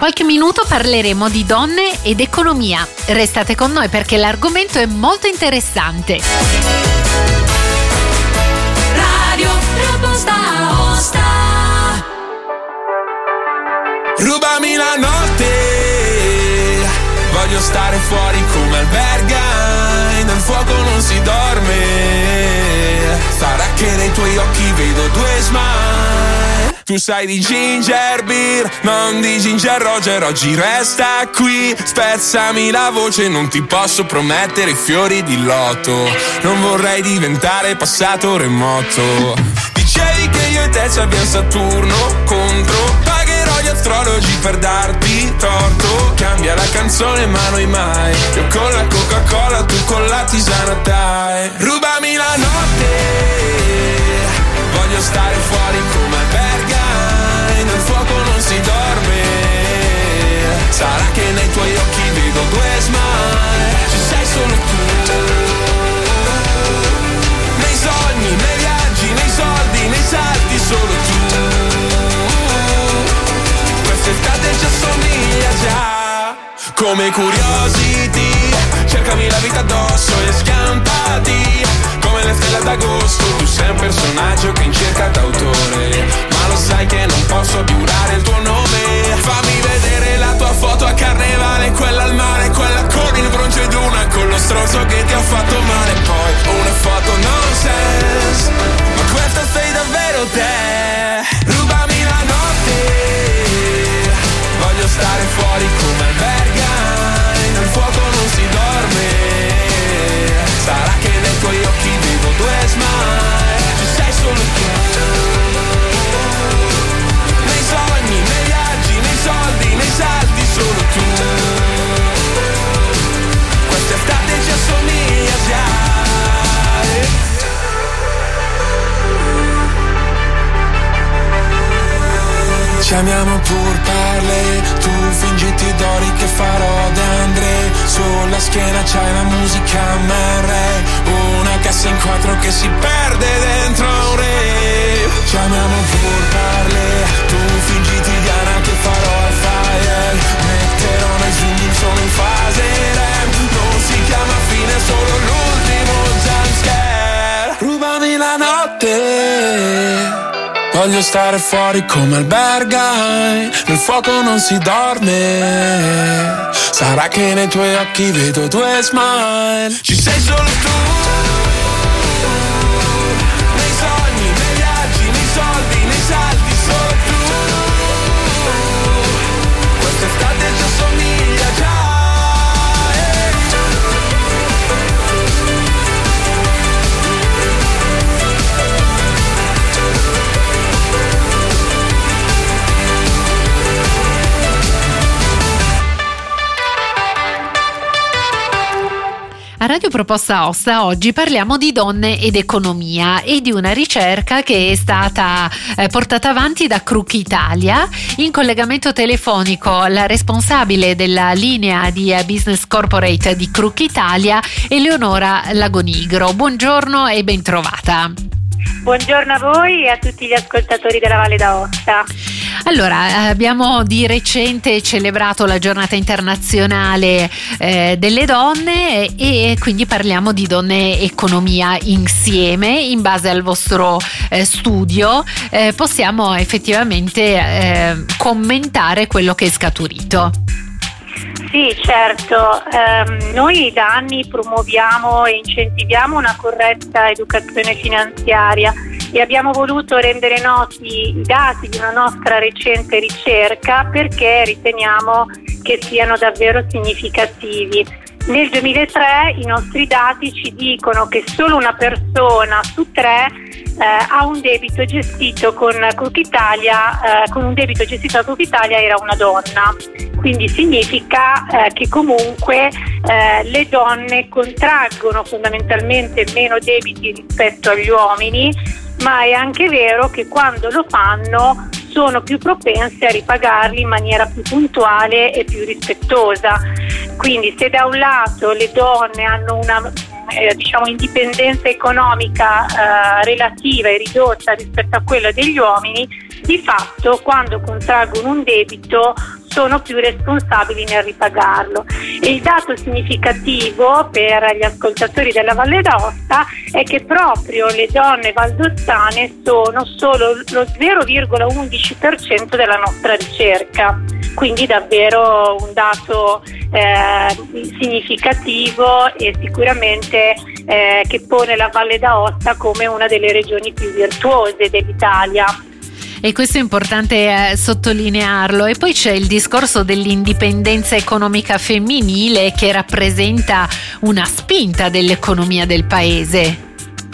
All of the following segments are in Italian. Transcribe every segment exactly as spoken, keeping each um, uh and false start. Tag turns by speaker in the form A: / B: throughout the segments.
A: qualche minuto parleremo di donne ed economia. Restate con noi perché l'argomento è molto interessante.
B: Radio Proposta Aosta.
C: Rubami la notte, voglio stare fuori come albergai, nel fuoco non si dorme, sarà che nei tuoi occhi vedo due smile. Tu sai di ginger beer, non di ginger Roger, oggi resta qui, spezzami la voce, non ti posso promettere i fiori di loto, non vorrei diventare passato remoto. Dicevi che io e te ci abbiamo Saturno contro, pagherò gli astrologi per darti torto, cambia la canzone ma noi mai, io con la Coca-Cola, tu con la tisana dai. Rubami la notte, voglio stare fuori come albergai, nel fuoco non si dorme, sarà che nei tuoi occhi vedo due smile, ci sei solo tu, nei sogni, nei viaggi, nei soldi, nei salti solo tu, quest'estate ci assomiglia già, come Curiosity, cercami la vita addosso e scampati, come le stelle d'agosto, tu sei un personaggio che in cerca d'autore, ma lo sai che non posso più dare il tuo nome, fammi vedere la tua foto a carnevale, quella al mare, quella con il bronzo ed una con lo stronzo che ti ha fatto male, poi una foto nonsense, ma questa sei davvero te, rubami la notte, voglio stare fuori come albergai, nel fuoco non si dorme, sarà che nei tuoi occhi vedo due smile, ci sei solo tu, nei sogni, nei viaggi, nei soldi, nei salti solo tu, quest'estate ci assomiglia già. Ci amiamo pur parle, tu fingiti d'ori che farò d'Andre, sulla schiena c'hai la musica M R, una cassa in quattro che si perde dentro un rave. Ci amiamo pur parle, tu fingiti Diana che farò al fire, metterò nei zoom solo in fase rem, non si chiama fine solo l'ultimo jumpscare. Rubami la notte, voglio stare fuori come albergai, nel fuoco non si dorme, sarà che nei tuoi occhi vedo due smile, ci sei solo tu, nei sogni, nei viaggi, nei soldi, nei salti solo tu, quest'estate ci assomiglia già.
A: A Radio Proposta Aosta oggi parliamo di donne ed economia e di una ricerca che è stata eh, portata avanti da Kruk Italia. In collegamento telefonico la responsabile della linea di eh, Business Corporate di Kruk Italia, Eleonora Lagonigro. Buongiorno e ben trovata.
D: Buongiorno a voi e a tutti gli ascoltatori della Valle d'Aosta.
A: Allora, abbiamo di recente celebrato la giornata internazionale eh, delle donne e quindi parliamo di donne e economia insieme. In base al vostro eh, studio eh, possiamo effettivamente eh, commentare quello che è scaturito.
D: Sì, certo. Eh, noi da anni promuoviamo e incentiviamo una corretta educazione finanziaria e abbiamo voluto rendere noti i dati di una nostra recente ricerca perché riteniamo che siano davvero significativi. Nel duemilatré i nostri dati ci dicono che solo una persona su tre eh, ha un debito gestito con Kruk Italia, eh, con un debito gestito da Kruk Italia era una donna. Quindi significa eh, che comunque eh, le donne contraggono fondamentalmente meno debiti rispetto agli uomini, ma è anche vero che quando lo fanno sono più propense a ripagarli in maniera più puntuale e più rispettosa. Quindi se da un lato le donne hanno una eh, diciamo indipendenza economica eh, relativa e ridotta rispetto a quella degli uomini, di fatto quando contraggono un debito sono più responsabili nel ripagarlo. E il dato significativo per gli ascoltatori della Valle d'Aosta è che proprio le donne valdostane sono solo lo zero virgola undici per cento della nostra ricerca, quindi davvero un dato eh, significativo e sicuramente eh, che pone la Valle d'Aosta come una delle regioni più virtuose dell'Italia.
A: E questo è importante eh, sottolinearlo. E poi c'è il discorso dell'indipendenza economica femminile, che rappresenta una spinta dell'economia del paese.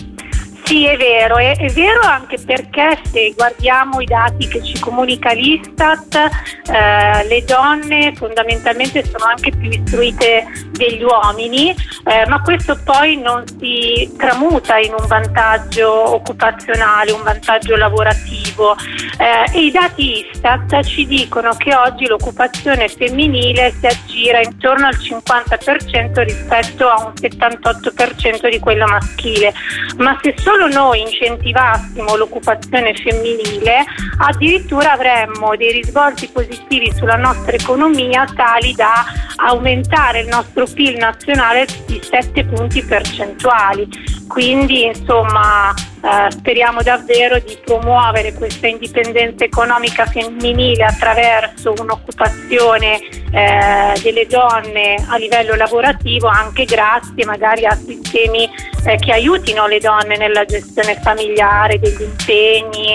D: Sì, è vero, è, è vero anche perché se guardiamo i dati che ci comunica l'Istat, eh, le donne fondamentalmente sono anche più istruite degli uomini, eh, ma questo poi non si tramuta in un vantaggio occupazionale, un vantaggio lavorativo. Eh, e i dati Istat ci dicono che oggi l'occupazione femminile si aggira intorno al cinquanta per cento rispetto a un settantotto per cento di quella maschile, ma se solo noi incentivassimo l'occupazione femminile, addirittura avremmo dei risvolti positivi sulla nostra economia tali da aumentare il nostro P I L nazionale di sette punti percentuali. Quindi insomma eh, speriamo davvero di promuovere questa indipendenza economica femminile attraverso un'occupazione eh, delle donne a livello lavorativo, anche grazie magari a sistemi eh, che aiutino le donne nella gestione familiare, degli impegni,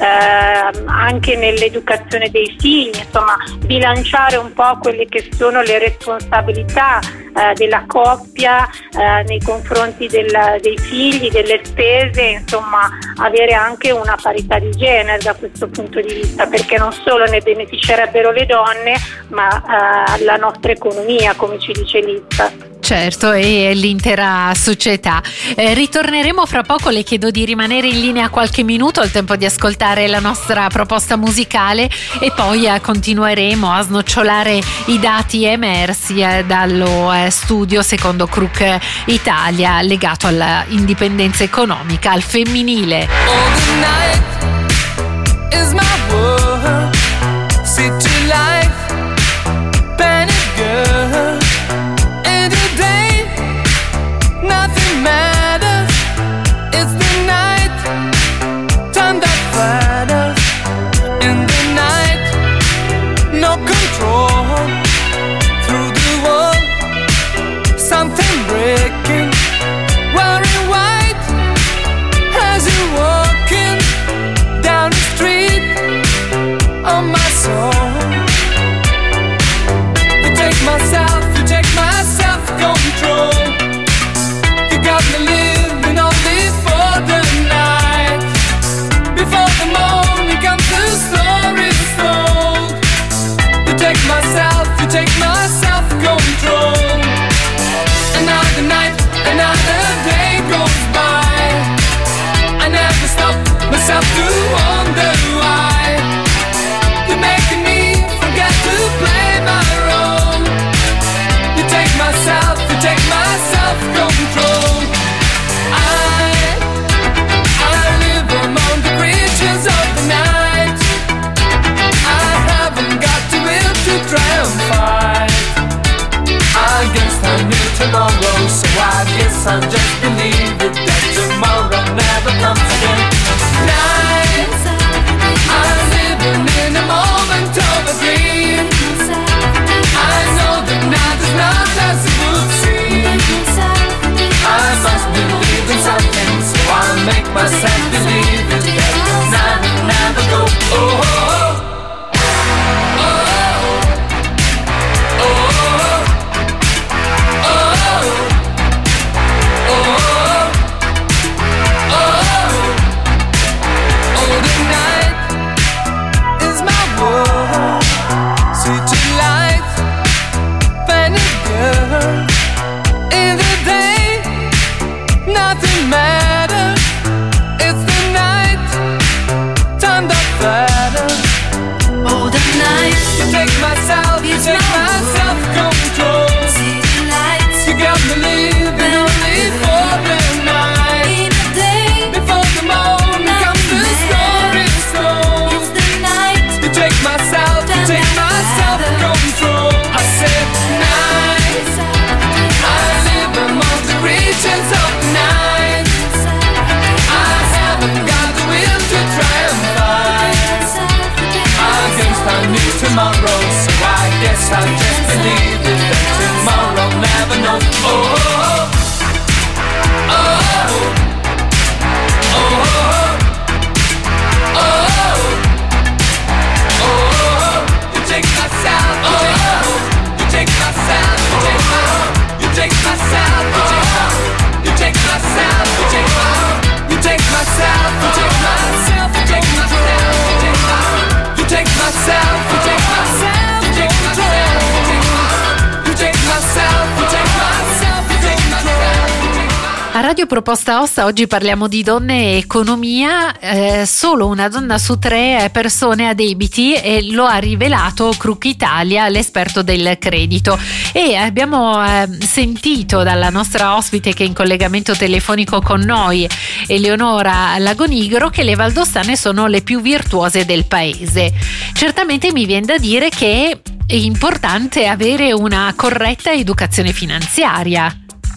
D: eh, anche nell'educazione dei figli, insomma bilanciare un po' quelle che sono le responsabilità eh, della coppia eh, nei confronti del, dei figli, delle spese, insomma avere anche una parità di genere da questo punto di vista, perché non solo ne beneficerebbero le donne ma eh, la nostra economia, come ci dice l'Istat.
A: Certo, e l'intera società. Eh, ritorneremo fra poco, le chiedo di rimanere in linea qualche minuto, al tempo di ascoltare la nostra proposta musicale, e poi eh, continueremo a snocciolare i dati emersi eh, dallo eh, studio secondo Krug Italia legato alla indipendenza economica, al femminile.
E: All the night is my world, city life, panic girl. Nothing matters, it's the night, time that matters. In the night, no control, through the world, something breaking, wearing white, as you're walking down the street on my soul. You take myself, you take my self-control. Got me living only for the night. Before the morning comes, the story's told. You take myself, you take my self-control. Another night, another day goes by. I never stop myself to wonder why. You're making me forget to play my role. You take myself, you take my self-control. Tomorrow, so I guess I'll just believe it that tomorrow never comes again. Night, I'm living in a moment of a dream. I know that night is not as it would seem. I must believe in something, so I'll make myself believe it that night will never go. Oh, oh, oh. So I guess I'll just believe it, that tomorrow never knows. Oh, oh, oh, oh, oh, oh, oh, oh, oh. You take my sound, you take my, you take my sound, you take my, you take my sound, you take my, you take my sound, you take my, you take my sound, you take myself, you take my sound, you take my, you take my sound, you take myself, you take my sound, you take my, you take myself, you take myself, you take my sound, you take my.
A: A Radio Proposta Ossa oggi parliamo di donne e economia. Eh, solo una donna su tre persone ha debiti e lo ha rivelato Kruk Italia, l'esperto del credito. E abbiamo eh, sentito dalla nostra ospite che è in collegamento telefonico con noi, Eleonora Lagonigro, che le valdostane sono le più virtuose del paese. Certamente mi viene da dire che è importante avere una corretta educazione finanziaria.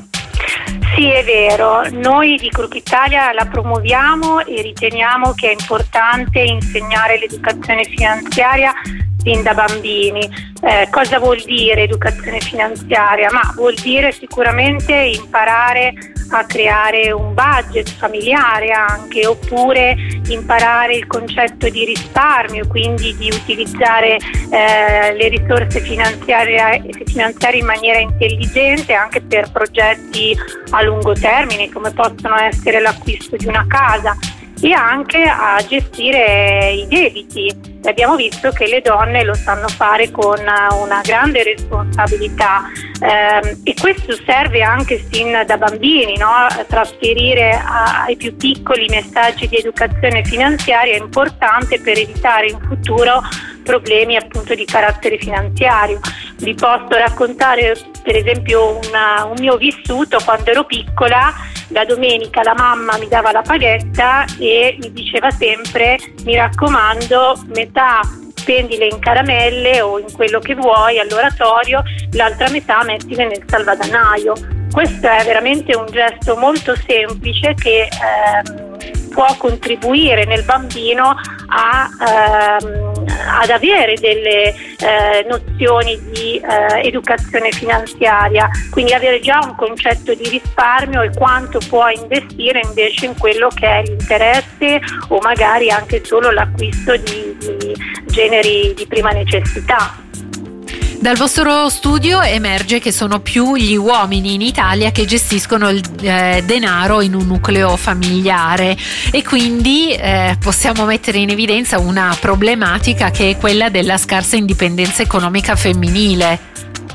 D: Sì, è vero, noi di Kruk Italia la promuoviamo e riteniamo che è importante insegnare l'educazione finanziaria sin da bambini. Eh, cosa vuol dire educazione finanziaria? Ma vuol dire sicuramente imparare a creare un budget familiare anche, oppure imparare il concetto di risparmio, quindi di utilizzare eh, le risorse finanziarie, finanziarie in maniera intelligente anche per progetti a lungo termine, come possono essere l'acquisto di una casa, e anche a gestire i debiti. Abbiamo visto che le donne lo sanno fare con una grande responsabilità, ehm, e questo serve anche sin da bambini, no? Trasferire a, ai più piccoli messaggi di educazione finanziaria è importante per evitare in futuro problemi appunto di carattere finanziario. Vi posso raccontare per esempio una, un mio vissuto. Quando ero piccola, la domenica la mamma mi dava la paghetta e mi diceva sempre: mi raccomando, metà spendile in caramelle o in quello che vuoi all'oratorio, l'altra metà mettile nel salvadanaio. Questo è veramente un gesto molto semplice che ehm, può contribuire nel bambino a, ehm, ad avere delle eh, nozioni di eh, educazione finanziaria, quindi avere già un concetto di risparmio e quanto può investire invece in quello che è l'interesse o magari anche solo l'acquisto di, di generi di prima necessità.
A: Dal vostro studio emerge che sono più gli uomini in Italia che gestiscono il eh, denaro in un nucleo familiare, e quindi eh, possiamo mettere in evidenza una problematica che è quella della scarsa indipendenza economica femminile.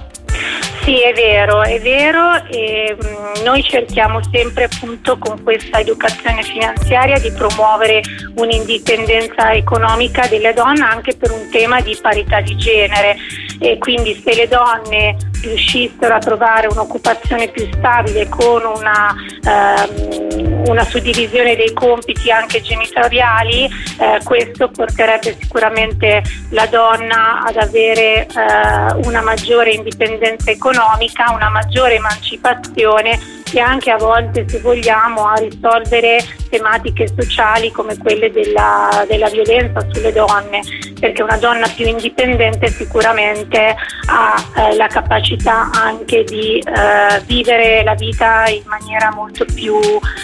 D: Sì, è vero, è vero, e mh, noi cerchiamo sempre appunto con questa educazione finanziaria di promuovere un'indipendenza economica delle donne anche per un tema di parità di genere, e quindi se le donne riuscissero a trovare un'occupazione più stabile con una, ehm, una suddivisione dei compiti anche genitoriali, eh, questo porterebbe sicuramente la donna ad avere eh, una maggiore indipendenza economica, una maggiore emancipazione e anche a volte, se vogliamo, a risolvere tematiche sociali come quelle della, della violenza sulle donne, perché una donna più indipendente sicuramente ha eh, la capacità anche di eh, vivere la vita in maniera molto più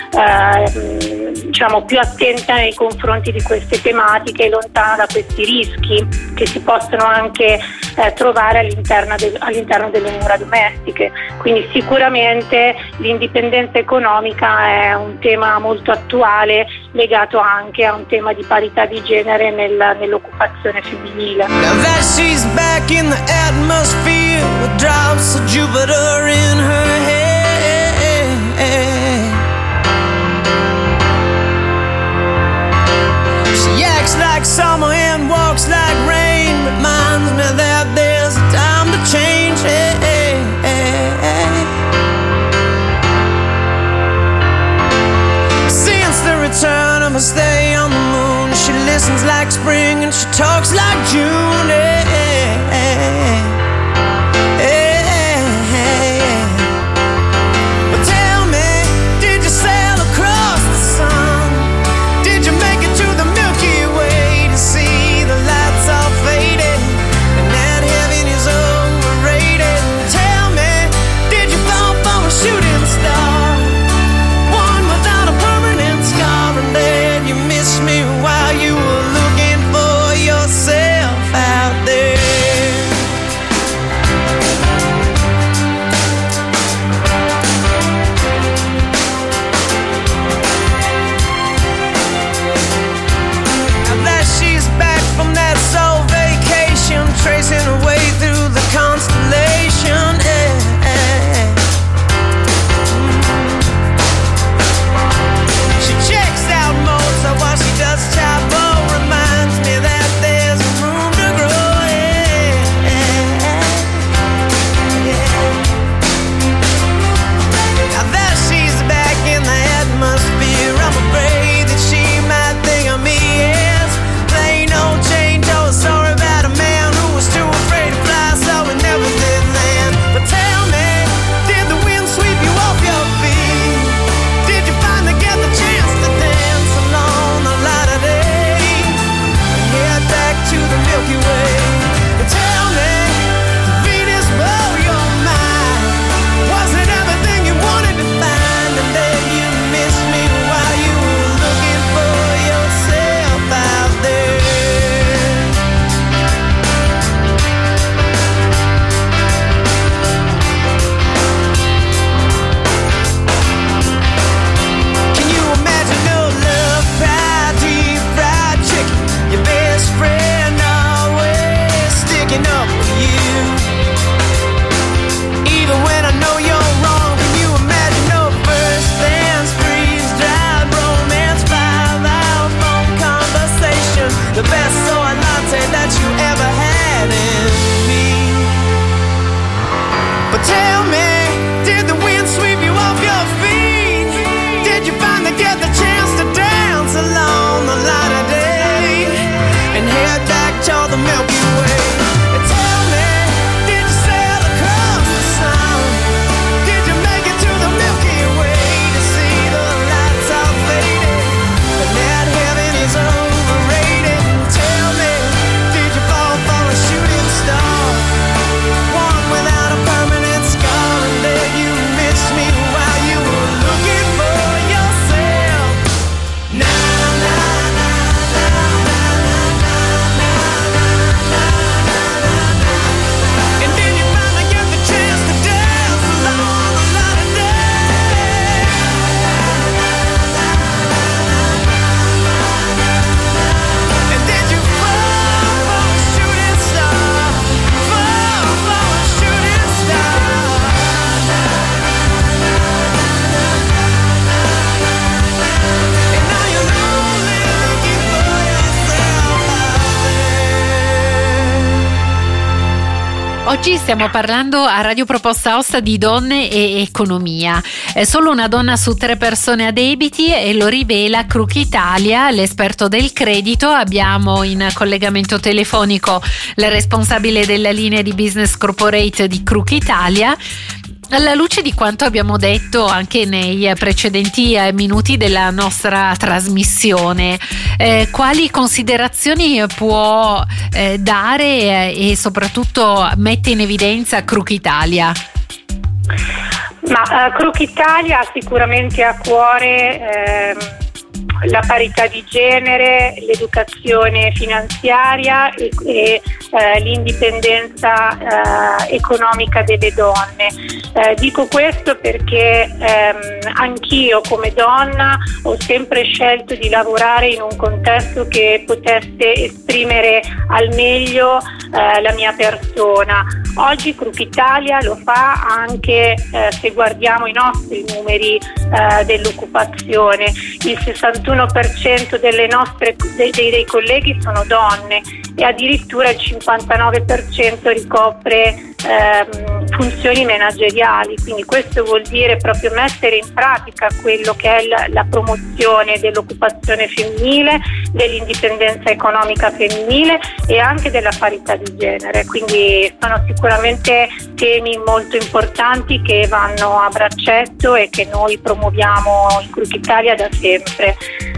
D: eh, diciamo più attenta nei confronti di queste tematiche e lontana da questi rischi che si possono anche eh, trovare all'interno, de- all'interno delle mura domestiche. Quindi sicuramente l'indipendenza economica è un tema molto attuale, legato anche a un tema di parità di genere nel, nell'occupazione femminile.
F: Now that she's back in the atmosphere with drops of Jupiter in her head, she acts like summer and walks like rain, reminds me that there's a time to change. Since the return of her stay on the moon, she listens like spring and she talks like June. Hey, hey, hey, hey. But tell me, did you sail across the sun? Did you make it to the Milky Way to see the lights
A: Oggi stiamo parlando a Radio Proposta Aosta di donne e economia. È solo una donna su tre persone ha debiti e lo rivela Crook Italia, l'esperto del credito. Abbiamo in collegamento telefonico la responsabile della linea di business corporate di Crook Italia. Alla luce di quanto abbiamo detto anche nei precedenti minuti della nostra trasmissione, eh, quali considerazioni può eh, dare eh, e soprattutto mette in evidenza Crook Italia?
D: Ma uh, Crook Italia ha sicuramente a cuore eh, la parità di genere, l'educazione finanziaria e, e eh, l'indipendenza eh, economica delle donne. Eh, dico questo perché ehm, anch'io come donna ho sempre scelto di lavorare in un contesto che potesse esprimere al meglio eh, la mia persona. Oggi Crook Italia lo fa anche eh, se guardiamo i nostri numeri eh, dell'occupazione. Il sessantuno per cento delle nostre, dei, dei colleghi sono donne e addirittura il cinquantanove per cento ricopre ehm, funzioni manageriali, quindi questo vuol dire proprio mettere in pratica quello che è la, la promozione dell'occupazione femminile, dell'indipendenza economica femminile e anche della parità di genere, quindi sono sicuramente temi molto importanti che vanno a braccetto e che noi promuoviamo in Crook Italia da sempre.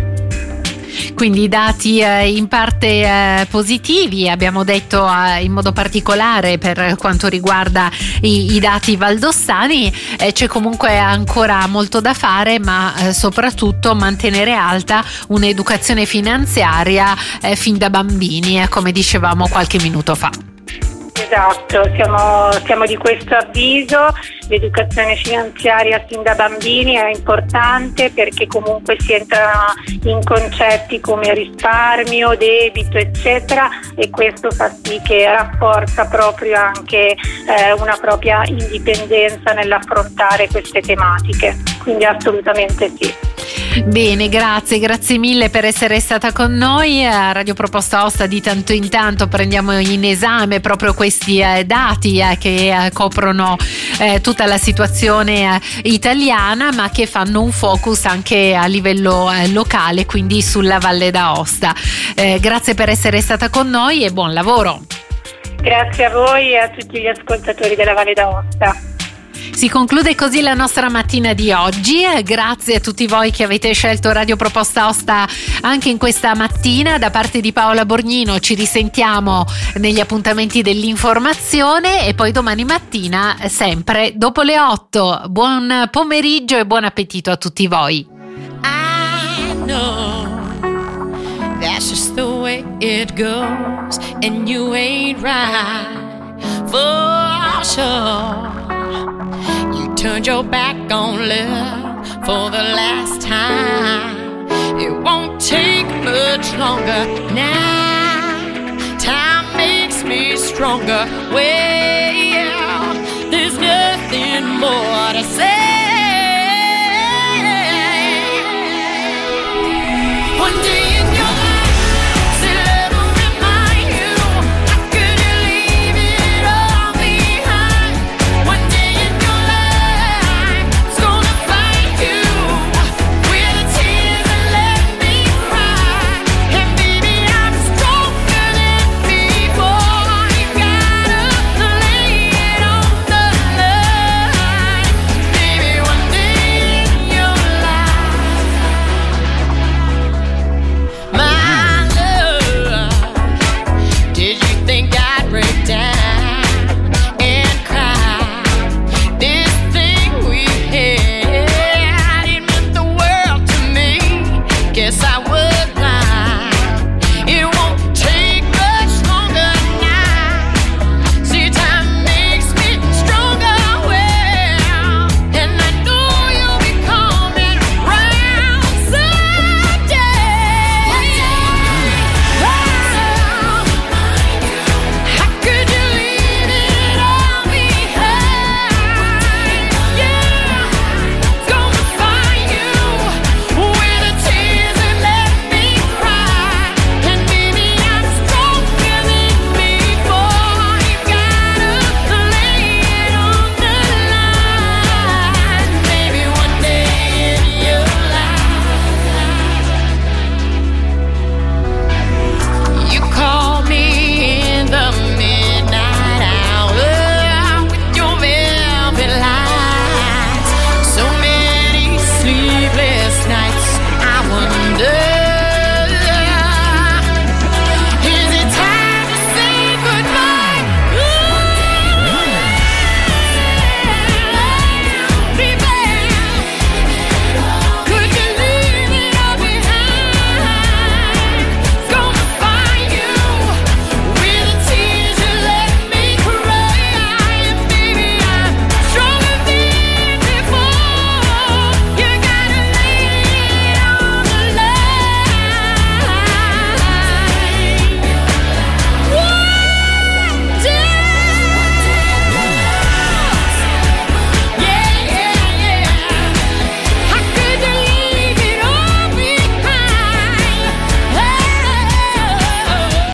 A: Quindi dati eh, in parte eh, positivi, abbiamo detto eh, in modo particolare per quanto riguarda i, i dati valdostani, eh, c'è comunque ancora molto da fare, ma eh, soprattutto mantenere alta un'educazione finanziaria eh, fin da bambini, eh, come dicevamo qualche minuto fa.
D: Esatto, siamo, siamo di questo avviso. L'educazione finanziaria sin da bambini è importante perché comunque si entra in concetti come risparmio, debito, eccetera, e questo fa sì che rafforza proprio anche eh, una propria indipendenza nell'affrontare queste tematiche, quindi assolutamente sì.
A: Bene, grazie, grazie mille per essere stata con noi. A Radio Proposta Aosta di tanto in tanto prendiamo in esame proprio questi eh, dati eh, che eh, coprono eh, tutta la situazione eh, italiana, ma che fanno un focus anche a livello eh, locale, quindi sulla Valle d'Aosta. Eh, grazie per essere stata con noi e buon lavoro.
D: Grazie a voi e a tutti gli ascoltatori della Valle d'Aosta.
A: Si conclude così la nostra mattina di oggi. Grazie a tutti voi che avete scelto Radio Proposta Aosta anche in questa mattina. Da parte di Paola Borgnino ci risentiamo negli appuntamenti dell'informazione e poi domani mattina sempre dopo le otto. Buon pomeriggio e buon appetito a tutti voi.
G: I know that's just the way it goes and you ain't right for sure. You turned your back on love for the last time. It won't take much longer now. Time makes me stronger. Well,